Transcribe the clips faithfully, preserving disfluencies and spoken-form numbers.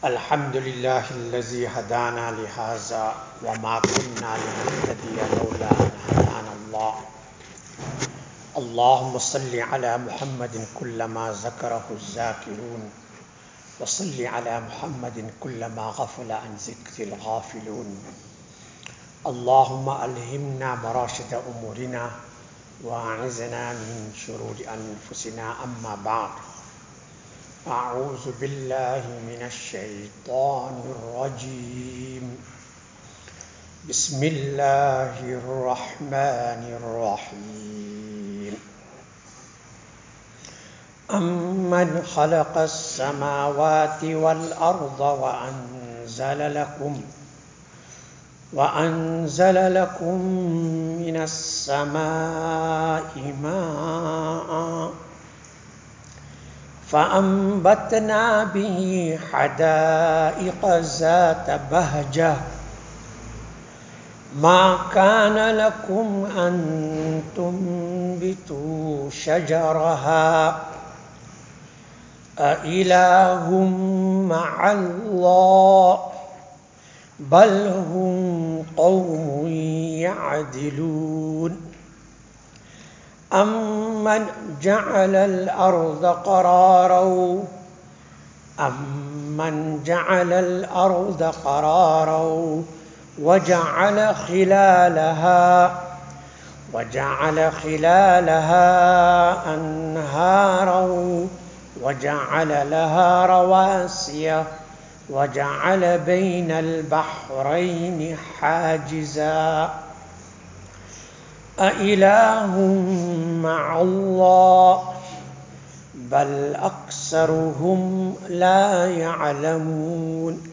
الحمد لله الذي هدانا لهذا وما كنا لنهتدي لولا أن هدانا الله. اللهم صل على محمد كلما ذكره الذاكرون وصل على محمد كلما غفل عن ذكر الغافلون. اللهم ألهمنا مراشد أمورنا وأعذنا من شرور أنفسنا. أما بعد، أعوذ بالله من الشيطان الرجيم. بسم الله الرحمن الرحيم. أمن خلق السماوات والأرض وأنزل لكم وأنزل لكم من السماء ماء فأنبتنا به حدائق ذات بهجة ما كان لكم أن تنبتوا شجرها أإله مع الله بل هم قوم يعدلون. أمن جعل الأرض قرارا أمن جعل الأرض قرارا وجعل خلالها وجعل خلالها أنهارا وجعل لها رواسي وجعل بين البحرين حاجزا أإله مع الله بل أكثرهم لا يعلمون.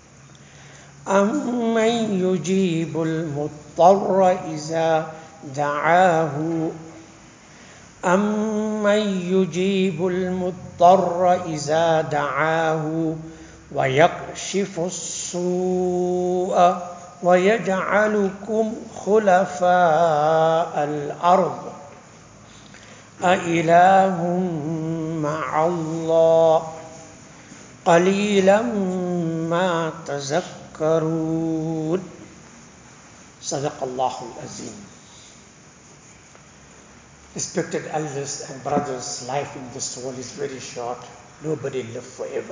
أمن يجيب المضطر إذا دعاه أمن يجيب المضطر إذا دعاه ويكشف السوء ويجعلكم خلفاء الأرض أإله مع الله قليلا ما تذكرون. صدق الله العظيم. Respected elders and brothers, life in this world is very short. Nobody lives forever.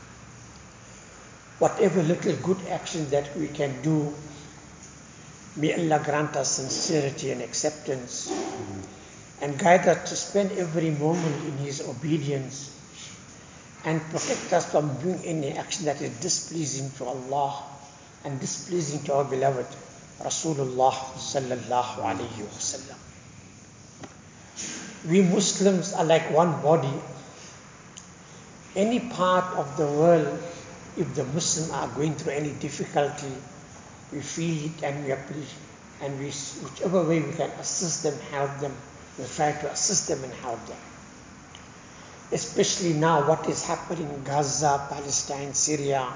Whatever little good action that we can do, may Allah grant us sincerity and acceptance and guide us to spend every moment in His obedience and protect us from doing any action that is displeasing to Allah and displeasing to our beloved Rasulullah sallallahu alayhi wa sallam. We Muslims are like one body. Any part of the world, if the Muslims are going through any difficulty, we feel it and we appreciate, and we, whichever way we can assist them, help them, we try to assist them and help them. Especially now, what is happening in Gaza, Palestine, Syria,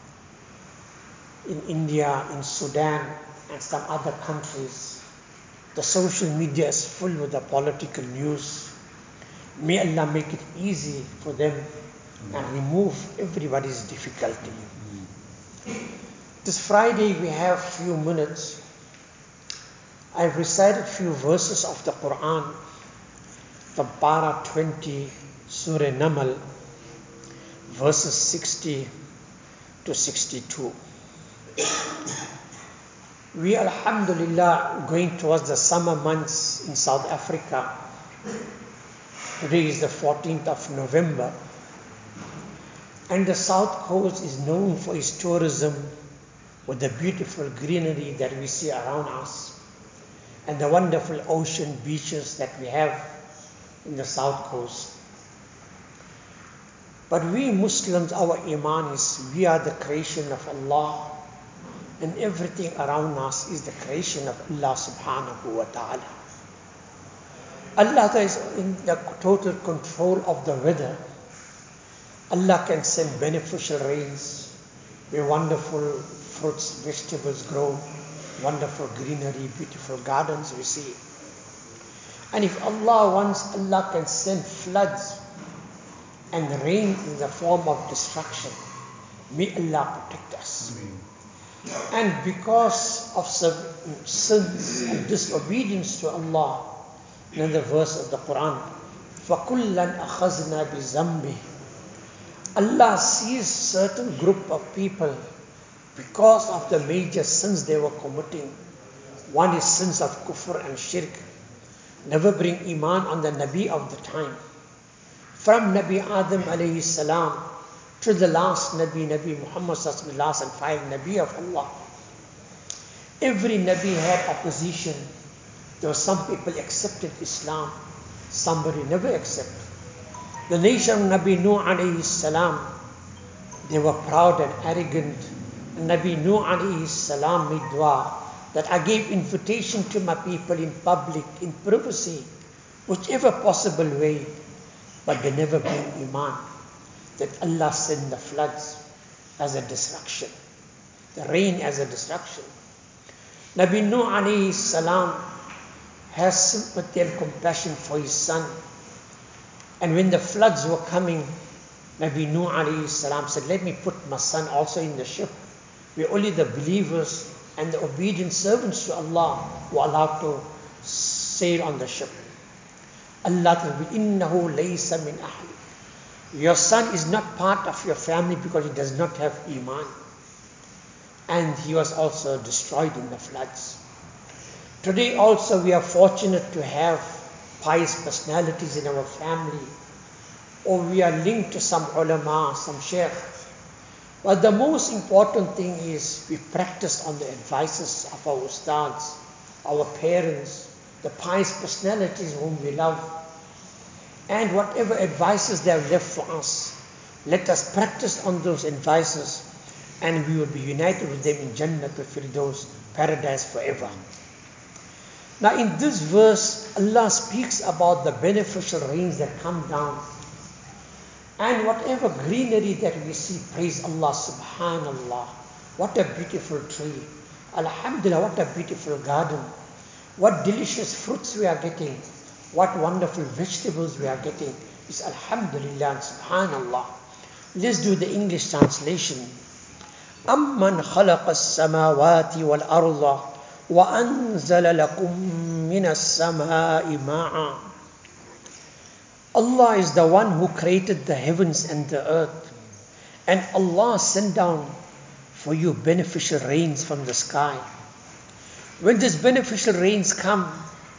in India, in Sudan, and some other countries. The social media is full with the political news. May Allah make it easy for them and remove everybody's difficulty. This Friday we have few minutes. I've recited few verses of the Quran from Para twenty, Surah Namal, verses sixty to sixty-two. We, alhamdulillah, going towards the summer months in South Africa. Today is the fourteenth of November. And the South Coast is known for its tourism with the beautiful greenery that we see around us and the wonderful ocean beaches that we have in the South Coast. But we Muslims, our iman is we are the creation of Allah and everything around us is the creation of Allah subhanahu wa ta'ala. Allah is in the total control of the weather. Allah can send beneficial rains where wonderful fruits, vegetables grow, wonderful greenery, beautiful gardens we see. And if Allah wants, Allah can send floods and rain in the form of destruction. May Allah protect us. And because of sins and disobedience to Allah, another verse of the Quran, فَكُلًّا أَخَذْنَا بِذَنْبِهِ. Allah sees certain group of people because of the major sins they were committing. One is sins of kufr and shirk. Never bring iman on the Nabi of the time. From Nabi Adam alayhi salam to the last Nabi, Nabi Muhammad sallallahu alaihi wasallam, last and final Nabi of Allah. Every Nabi had opposition. There were some people accepted Islam, somebody never accepted. The nation of Nabi Nuh alayhi salam, they were proud and arrogant. And Nabi Nuh alayhi salam made dua that I gave invitation to my people in public, in privacy, whichever possible way, but they never bring iman. That Allah sent the floods as a destruction, the rain as a destruction. Nabi Nuh alayhi salam has sympathy and compassion for his son. And when the floods were coming, Nabi Nuh alayhi salam said, let me put my son also in the ship. We're only the believers and the obedient servants to Allah who are allowed to sail on the ship. Allah said, إِنَّهُ لَيْسَ مِنْ أَهْلِ. Your son is not part of your family because he does not have iman. And he was also destroyed in the floods. Today also we are fortunate to have pious personalities in our family, or we are linked to some ulama, some sheikh. But the most important thing is we practice on the advices of our ustads, our parents, the pious personalities whom we love. And whatever advices they have left for us, let us practice on those advices, and we will be united with them in Jannatul Firdaus, paradise forever. Now in this verse, Allah speaks about the beneficial rains that come down. And whatever greenery that we see, praise Allah, subhanallah. What a beautiful tree. Alhamdulillah, what a beautiful garden. What delicious fruits we are getting. What wonderful vegetables we are getting. It's alhamdulillah and subhanallah. Let's do the English translation. أَمَّنْ خَلَقَ السَّمَاوَاتِ وَالْأَرْضَ وَأَنزَلَ لَكُم مِّنَ السَّمَاءِ مَاءً. Allah is the one who created the heavens and the earth. And Allah sent down for you beneficial rains from the sky. When these beneficial rains come,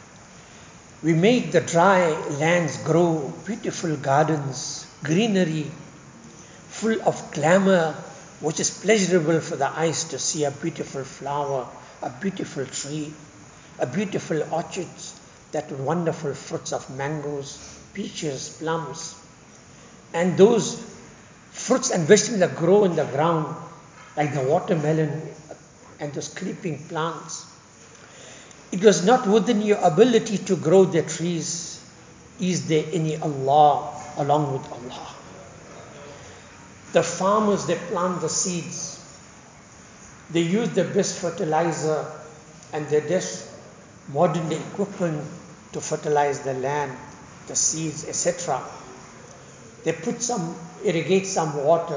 we make the dry lands grow, beautiful gardens, greenery, full of glamour, which is pleasurable for the eyes to see a beautiful flower, a beautiful tree, a beautiful orchard, that wonderful fruits of mangoes, peaches, plums. And those fruits and vegetables that grow in the ground, like the watermelon and those creeping plants. It was not within your ability to grow the trees. Is there any Allah along with Allah? The farmers, they plant the seeds. They use the best fertilizer and the best modern equipment to fertilize the land, the seeds, et cetera. They put some, irrigate some water,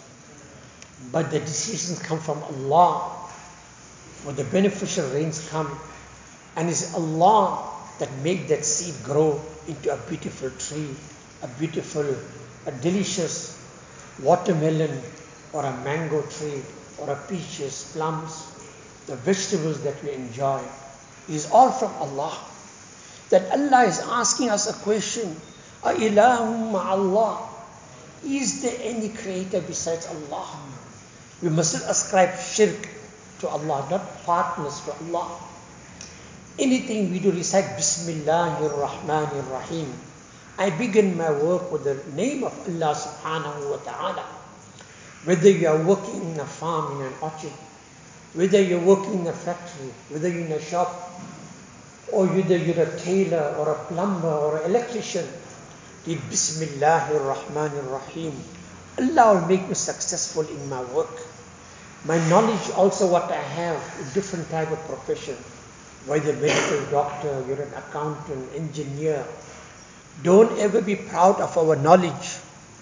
but the decisions come from Allah. When the beneficial rains come, and it's Allah that make that seed grow into a beautiful tree, a beautiful, a delicious watermelon, or a mango tree, or a peaches, plums, the vegetables that we enjoy. It is all from Allah. That Allah is asking us a question. أَإِلَهُمْ مَعَ اللَّهِ. Is there any creator besides Allah? We mustn't ascribe shirk to Allah, not partners to Allah. Anything we do, recite Bismillahir Rahmanir Rahim. I begin my work with the name of Allah subhanahu wa ta'ala. Whether you are working in a farm, in an orchard, whether you're working in a factory, whether you're in a shop, or whether you're a tailor, or a plumber, or an electrician, read Bismillahir Rahmanir Rahim. Allah will make me successful in my work. My knowledge also what I have in different type of profession, whether medical doctor, you're an accountant, engineer. Don't ever be proud of our knowledge.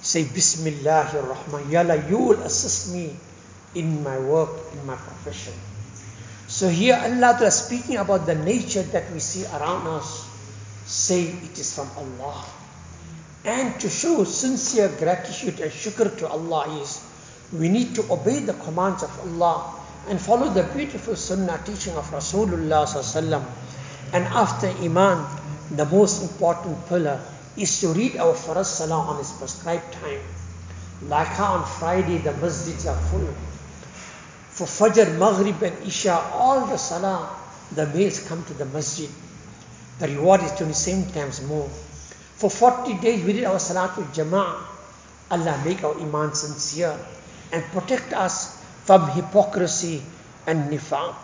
Say Bismillahir Rahman. Ya Allah, you will assist me in my work, in my profession. So here Allah is speaking about the nature that we see around us. Say it is from Allah. And to show sincere gratitude and shukr to Allah is, we need to obey the commands of Allah and follow the beautiful sunnah teaching of Rasulullah sallallahu alaihi wasallam. And after Iman, the most important pillar is to read our Farz Salah on its prescribed time. Like how on Friday the masjids are full. For Fajr, Maghrib and Isha, all the Salah, the males come to the masjid. The reward is twenty-seven times more. For forty days we did our Salatul Jama'ah. Allah make our Iman sincere and protect us from hypocrisy and nifaq.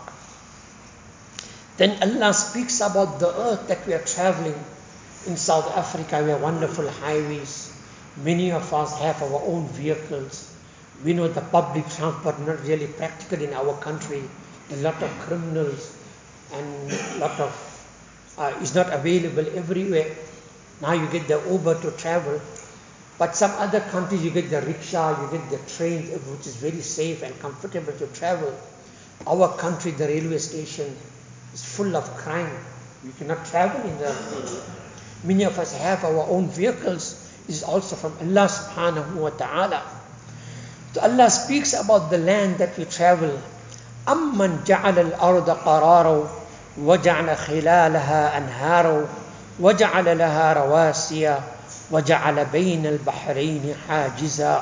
Then Allah speaks about the earth that we are traveling. In South Africa we have wonderful highways. Many of us have our own vehicles. We know the public transport not really practical in our country. A lot of criminals and a lot of uh, is not available everywhere. Now you get the Uber to travel. But some other countries you get the rickshaw, you get the trains, which is very safe and comfortable to travel. Our country, the railway station, is full of crime. You cannot travel in the railway. Many of us have our own vehicles. This is also from Allah subhanahu wa ta'ala. So Allah speaks about the land that we travel. أَمَّنْ جَعَلَ الْأَرْضَ قَرَارًا وَجَعَلَ خِلَالَهَا أَنْهَارًا وَجَعَلَ لَهَا رَوَاسِيَ وَجَعَلَ بَيْنَ الْبَحْرَيْنِ حَاجِزًا.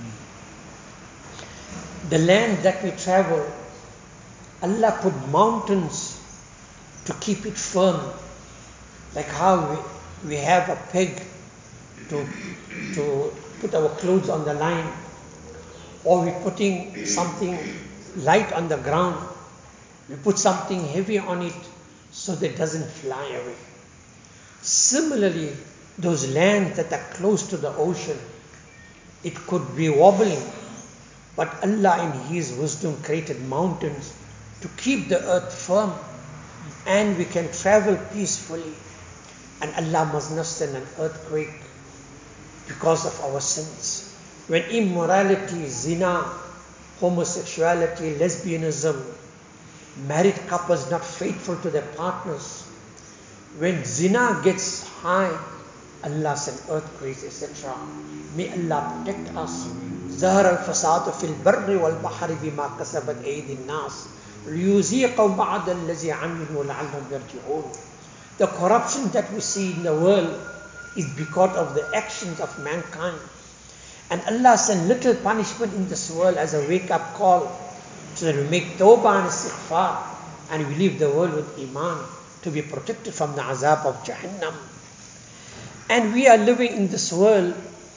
The land that we travel, Allah put mountains to keep it firm. Like how we, we have a peg to, to put our clothes on the line, or we're putting something light on the ground. We put something heavy on it so that it doesn't fly away. Similarly, those lands that are close to the ocean, it could be wobbling, but Allah in His wisdom created mountains to keep the earth firm, and we can travel peacefully. And Allah must not send an earthquake because of our sins. When immorality, zina, homosexuality, lesbianism, married couples not faithful to their partners, when zina gets high, Allah send earthquakes, et cetera. May Allah protect us. ظهر الفساد في البر والبحر بما كسبت أيدي الناس ليذيقهم بعض الذي عملوا لعلهم يرجعون. The corruption that we see in the world is because of the actions of mankind. And Allah sent little punishment in this world as a wake-up call, so that we make tawbah and istighfar, and we leave the world with iman to be protected from the azab of Jahannam. And we are living in this world.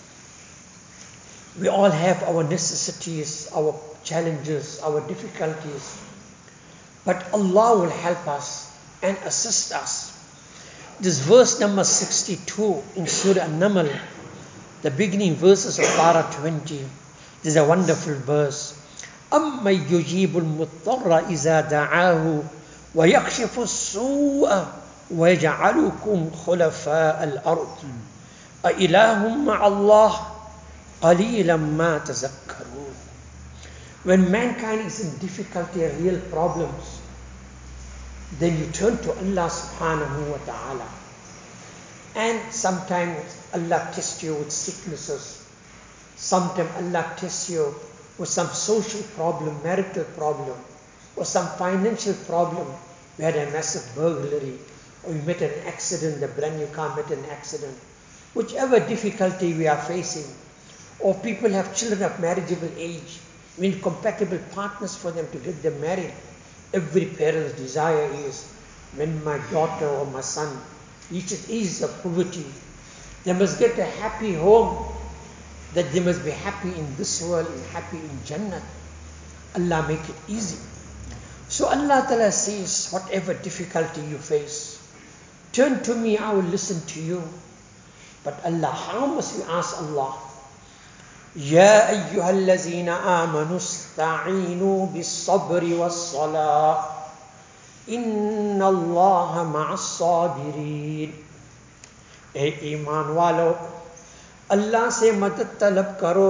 We all have our necessities, our challenges, our difficulties. But Allah will help us and assist us. This verse number sixty-two in Surah An-Naml, the beginning verses of Parah twenty. This is a wonderful verse. أَمَّنْ يُجِيبُ الْمُضْطَرَّ إِذَا دَعَاهُ وَيَكْشِفُ السُّوءَ وَيَجْعَلُكُمْ خُلَفَاءَ الْأَرْضِ أَإِلَهٌ مَعَ اللَّهِ قَلِيلًا مَا تَذَكَّرُونَ. When mankind is in difficulty and real problems, then you turn to Allah subhanahu wa ta'ala. And sometimes Allah tests you with sicknesses. Sometimes Allah tests you with some social problem, marital problem, or some financial problem. We had a massive burglary, or we met an accident, the brand new car met an accident. Whichever difficulty we are facing, or people have children of marriageable age, we need compatible partners for them to get them married. Every parent's desire is, when my daughter or my son reaches age of puberty, they must get a happy home, that they must be happy in this world and happy in Jannah. Allah make it easy. So Allah Ta'ala says, whatever difficulty you face, turn to me, I will listen to you. But Allah, how must we ask Allah? يا أيها الذين آمنوا استعينوا بالصبر والصلاة إن الله مع الصابرين. Hey, Iman walo, अल्लाह से मदद तलब करो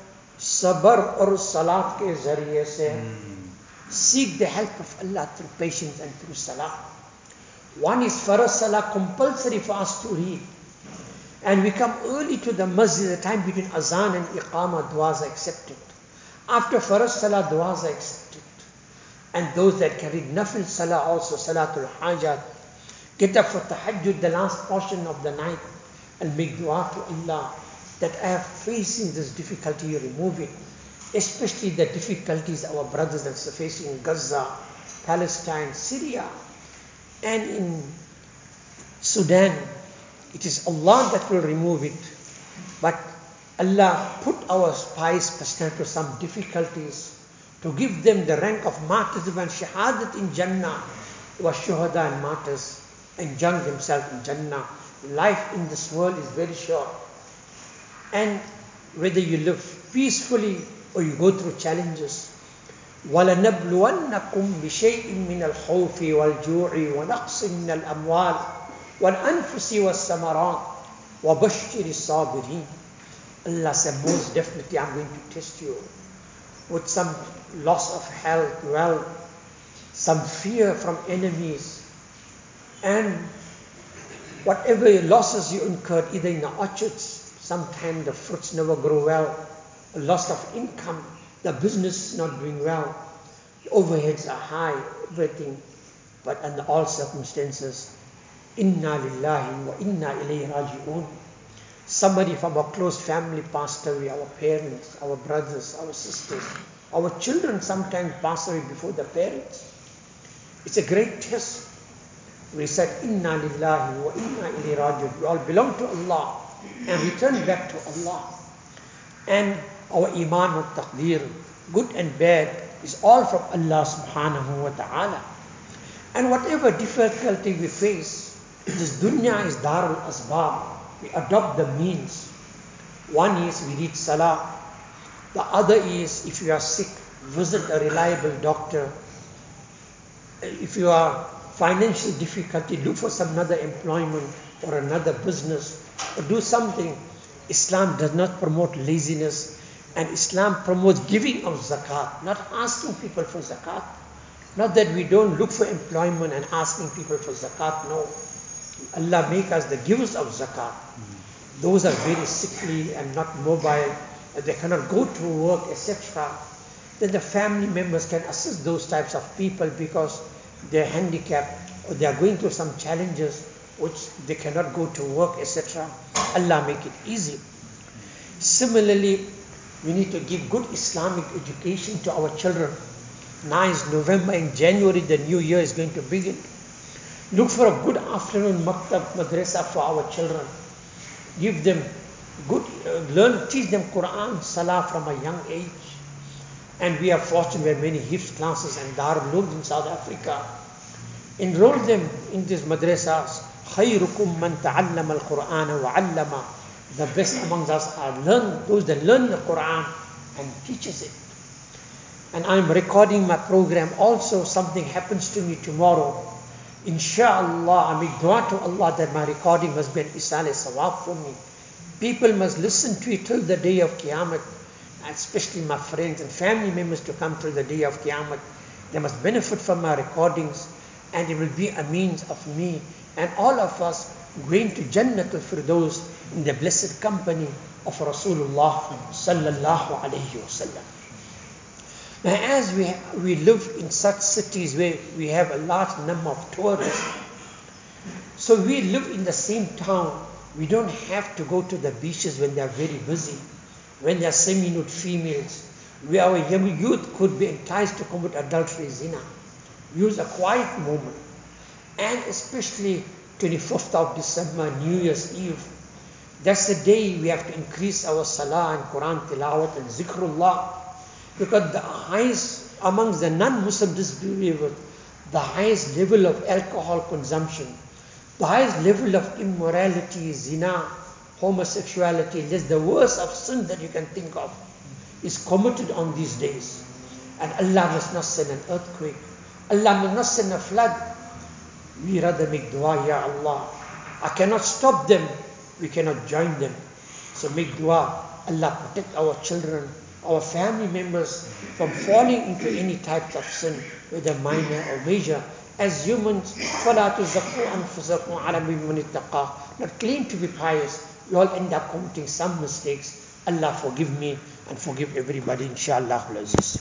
सबर और सलात के जरिए से. Seek the help of Allah through patience and through salah. One is farz salah, compulsory for us to read. And we come early to the masjid, the time between azan and iqamah, du'as are accepted. After farz salah, du'as are accepted. And those that can read nafil salah also, salatul hajat, get up for tahajjud, the last portion of the night, and make dua to Allah that I have facing this difficulty, you remove it. Especially the difficulties our brothers are facing in Gaza, Palestine, Syria, and in Sudan. It is Allah that will remove it. But Allah put our spies personally to some difficulties to give them the rank of martyrdom and shahadat in Jannah, was shuhada and martyrs, and jung themselves in Jannah. Life in this world is very short. And whether you live peacefully or you go through challenges, وَلَنَبْلُوَنَّكُمْ بِشَيْءٍ مِّنَ الْخَوْفِ وَالْجُوعِ وَنَقْصٍ مِّنَ الْأَمْوَالِ وَالْأَنفُسِ وَالثَّمَرَاتِ وَبَشِّرِ الصَّابِرِينَ. Allah said, most definitely I'm going to test you with some loss of health, wealth, some fear from enemies, and whatever losses you incurred, either in the orchards, sometimes the fruits never grow well, a loss of income, the business is not doing well, the overheads are high, everything. But under all circumstances, inna lillahi wa inna ilayhi raji'un. Somebody from our close family passed away, our parents, our brothers, our sisters, our children sometimes pass away before the parents. It's a great test. We said, inna lillahi wa inna ilayhi raji'un. We all belong to Allah and return back to Allah. And our iman wa taqdeer, good and bad, is all from Allah subhanahu wa ta'ala. And whatever difficulty we face, this dunya is darul asbab. We adopt the means. One is we read salah. The other is if you are sick, visit a reliable doctor. If you are financial difficulty, look for some other employment or another business or do something. Islam does not promote laziness, and Islam promotes giving of zakat, not asking people for zakat. Not that we don't look for employment and asking people for zakat, no. Allah make us the givers of zakat. Those are very sickly and not mobile, and they cannot go to work, et cetera. Then the family members can assist those types of people because they're handicapped or they are going through some challenges which they cannot go to work, et cetera. Allah make it easy. Similarly, we need to give good Islamic education to our children. Now is November, in January the new year is going to begin. Look for a good afternoon maktab, madrasa for our children. Give them good, uh, learn, teach them Quran, Salah from a young age. And we are fortunate, we have many hifz classes and Darul Uloom in South Africa. Enroll them in these madrasas. خَيْرُكُمْ مَنْ تَعَلَّمَ الْقُرْآنَ وَعَلَّمَ. The best amongst us are learn, those that learn the Quran and teaches it. And I'm recording my program. Also, something happens to me tomorrow. Insha'Allah, I make dua to Allah that my recording must be an isal sawab for me. People must listen to it till the day of Qiyamah, especially my friends and family members to come till the day of Qiyamah. They must benefit from my recordings, and it will be a means of me and all of us going to Jannatul Firdaus in the blessed company of Rasulullah sallallahu alayhi wasallam. Now, as we, we live in such cities where we have a large number of tourists, so we live in the same town, we don't have to go to the beaches when they are very busy, when they are semi-nude females, where our young youth could be enticed to commit adultery, zina. Use a quiet moment. And especially twenty-fifth of December, New Year's Eve, that's the day we have to increase our salah and Quran tilawat and zikrullah. Because the highest amongst the non-Muslim disbelievers, the highest level of alcohol consumption, the highest level of immorality, zina, homosexuality, that's the worst of sin that you can think of, is committed on these days. And Allah must not send an earthquake. Allah must not send a flood. We rather make dua, Ya Allah. I cannot stop them. We cannot join them. So make dua, Allah protect our children, our family members from falling into any types of sin, whether minor or major. As humans, فَلَا تُزَكُّوا أَنفُسَكُمْ عَلَمِ مَنِ اتَّقَى. Not claim to be pious. We all end up committing some mistakes. Allah forgive me and forgive everybody, inshallah.